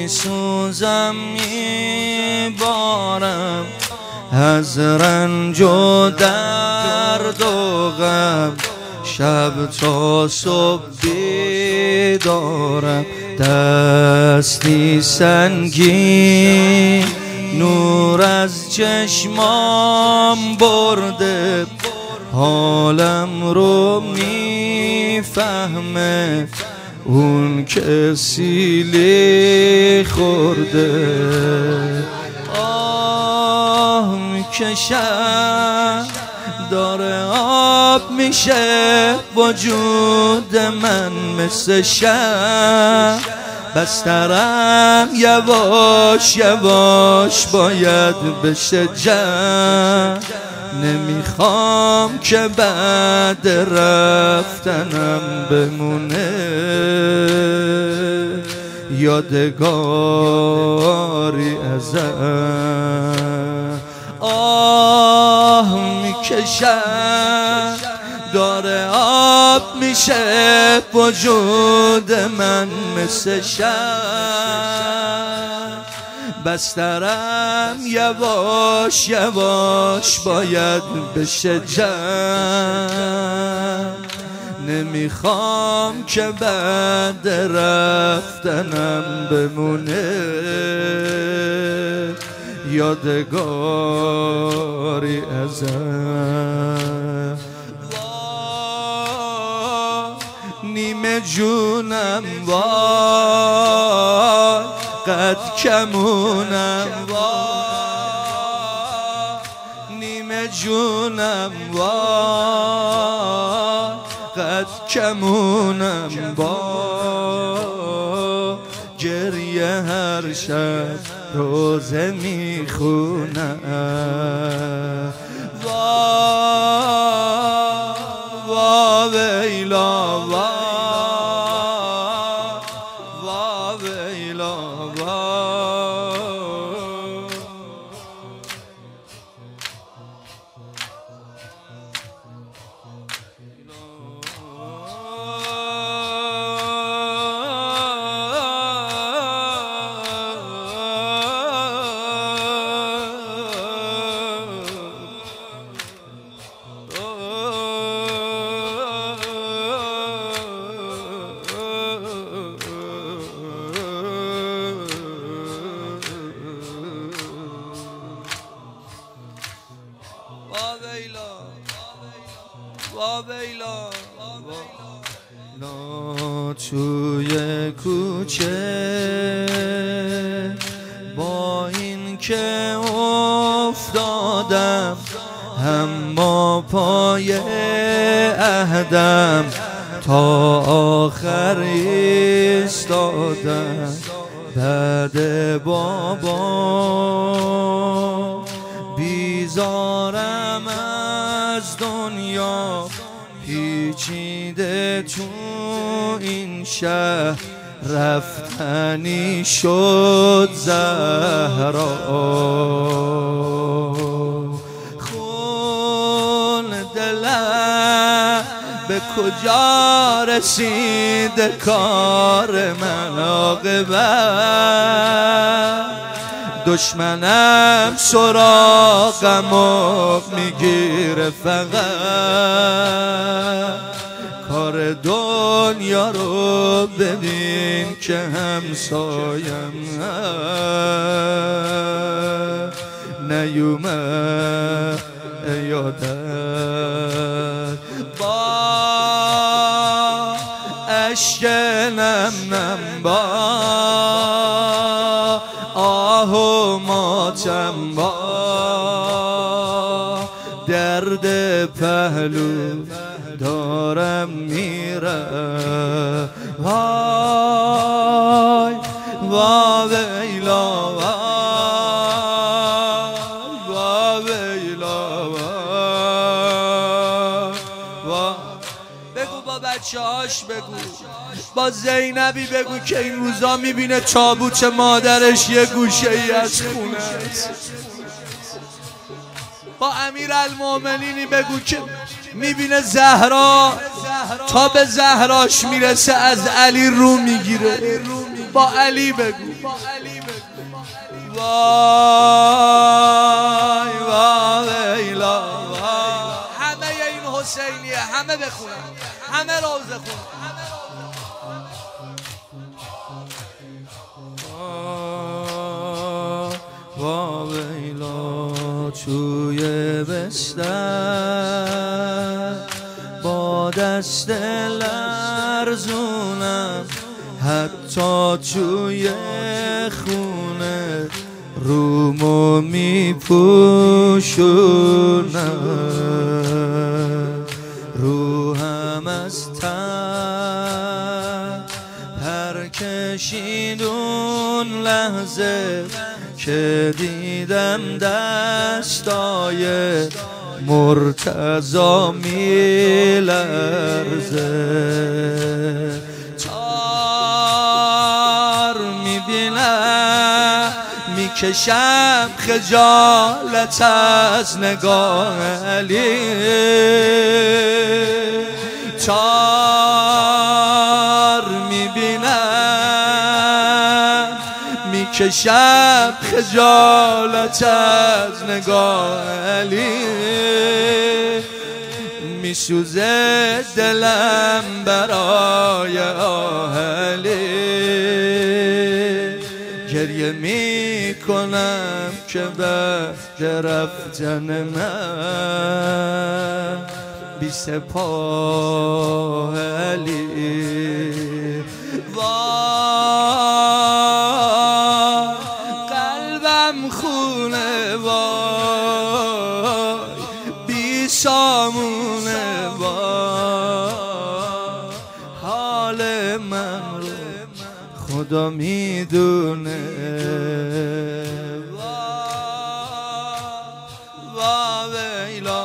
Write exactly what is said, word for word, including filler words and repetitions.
میسوزم میبارم از رنج و درد و غم، شب تا صبح بیدارم. دستی سنگین نور از چشمام برده، حالم رو میفهمه اون که سیلی خورده. آه میکشم داره آب میشه وجود من مثل شب، بسترم یواش یواش باید بشه جمع. نمیخوام که بعد رفتنم بمونه یادگاری ازم. آه میکشم داره آب میشه وجود من مثل شب، بسترم یواش یواش باید بشه جمع. نمیخوام که بعد رفتنم بمونه یادگاری ازم. نیمه جونم وای قد کمونم وای، نیمه جونم وای قد کمونم وای. گریه هر شب روزه میخونم وای وای ویلا وای وای ویلا وای. وابیلا توی کوچه با این که افتادم، اما پای عهدم تا آخر ایستادم. بعد بابا بیزارم از دنیا، پیچیده تو این شهر رفتنی شد زهرا. خون دلم به کجا رسید کار من عاقبت، دشمنم سراغمو میگیره فقط. کار دنیا رو ببین که همسایم نیومد یادت. با اشک نم نم با آه و ماتم با درد پهلو دارم میرم. وای وای ویلا وای وای ویلا وای. بگو با بچه هاش، بگو با زینبی بگو که این روزا میبینه تابوت مادرش یه گوشه ای از خونه است. با امیرالمومنینی بگو که میبینه زهرا تا به زهراش میرسه از علی رو میگیره. با علی بگو. با علی بگو وای وای ویلا همه این حسینیه همه بخونن همه روزه خون وای ویلا توی بستر با دست لرزونم حتی توی خونه رومو میپوشونم روحم از تن پر کشید اون لحظه که دیدم دستای مرتضی میلرزه تار میبینم میکشم خجالت از نگاه علی تار میبینم میکشم خجالت از نگاه علی میسوزه دلم برای اهلی گریه میکنم که بعد رفتن من بی سپاه علی وای قلبم خونه وای بی سامونه وای حال من رو خدا میدونه وای ویلا